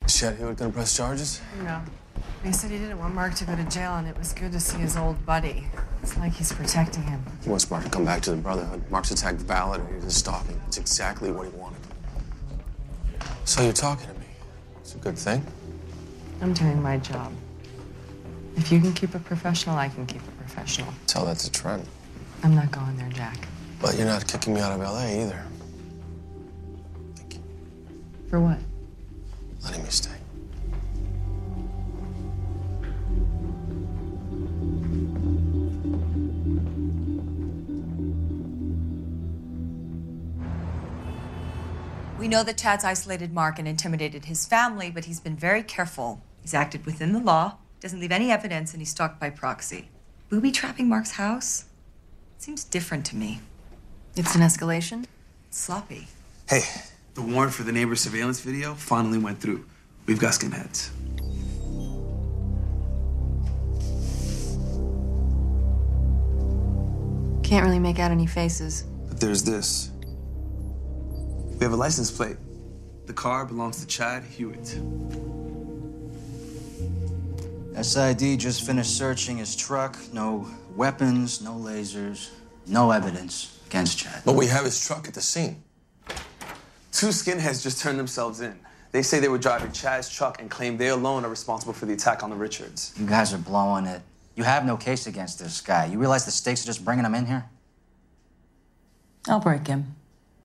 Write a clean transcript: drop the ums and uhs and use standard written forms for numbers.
Chet Hewitt gonna press charges? No. He said he didn't want Mark to go to jail, and it was good to see his old buddy. It's like he's protecting him. He wants Mark to come back to the Brotherhood. Mark's attacked Valid, and he's stalking. It's exactly what he wanted. So you're talking to me. It's a good thing. I'm doing my job. If you can keep it professional, I can keep it professional. Tell that to Trent. I'm not going there, Jack. But you're not kicking me out of L.A. either. Thank you. For what? Letting me stay. We know that Chad's isolated Mark and intimidated his family, but he's been very careful. He's acted within the law, doesn't leave any evidence, and he's stalked by proxy. Booby trapping Mark's house? Seems different to me. It's an escalation? It's sloppy. Hey, the warrant for the neighbor surveillance video finally went through. We've got skinheads. Can't really make out any faces. But there's this. We have a license plate. The car belongs to Chad Hewitt. SID just finished searching his truck. No weapons, no lasers, no evidence against Chad. But we have his truck at the scene. Two skinheads just turned themselves in. They say they were driving Chad's truck and claim they alone are responsible for the attack on the Richards. You guys are blowing it. You have no case against this guy. You realize the stakes of just bringing him in here? I'll break him.